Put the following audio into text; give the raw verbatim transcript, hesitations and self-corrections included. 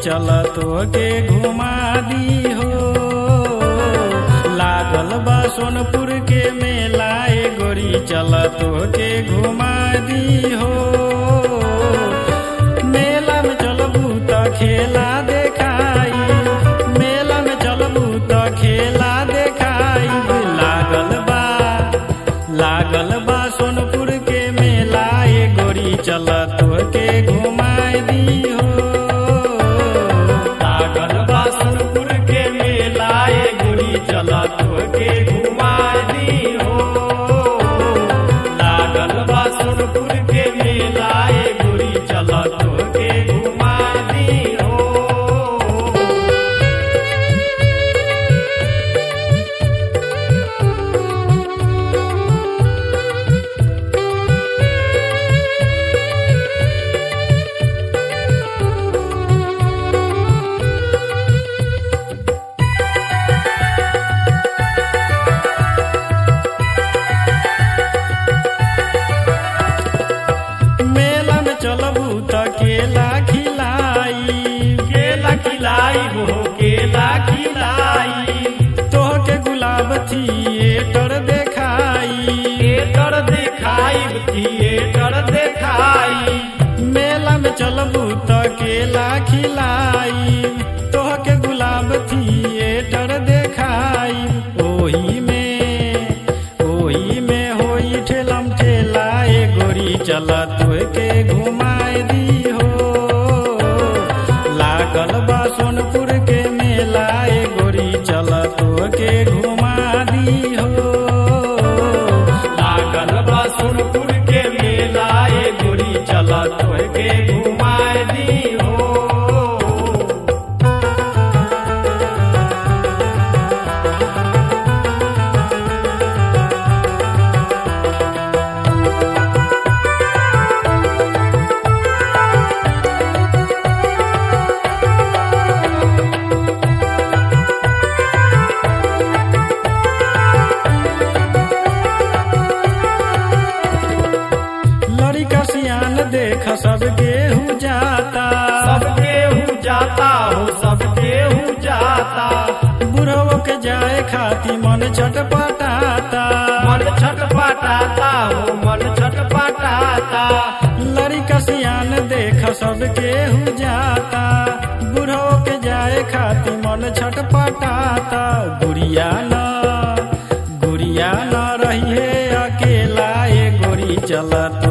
चल तोहके घुमा दी हो। लागल बा सोनपुर के मेला ए गोरी चल तोहके घुमा दी हो। मेला में चलबू त खेला देखाई, मेला में चलबू त खेला देखाई। लागल बा लागल बा सोनपुर के मेला ए गोरी चल तोहके घुमा दी हो। लागल बा सोनपुर के मेला ए गोरी चल तोहके घुमा दी हो। लागल बा सोनपुर के मेला ए गोरी चल तोहके घुमा दी हो। मेला में चलबू त केला खिलाई, केला खिलाई हो केला खिलाई। तोहके गुलाब थिएटर देखाई। थिएटर देखाई थिएटर देखाई। मेला में चलबू त केला खिलाई, तोहके गुलाब थिएटर देखाई। ओही में ओही में होई ठेलम ठेला ए गोरी चल तोहके घुमाए दी हो। लागल बा सोनपुर के मेला ए गोरी चल तोहके घुमा दी हो। लागल बा सोनपुर के मेला ए गोरी चल तोहके घुमा दी हो। लड़का सियान देख सबके हु जाता, सबके हूँ जाता हो सबके हूँ जाता। बुढ़वो के जाए खाती मन छटपटाता। मन छटपटाता हो मन छटपटाता। लड़का सियान देख सबके हु जाता, बुढ़वो के जाए खाती मन छटपटाता। गुड़िया न गुड़िया न रही है अकेला ए गोरी चलत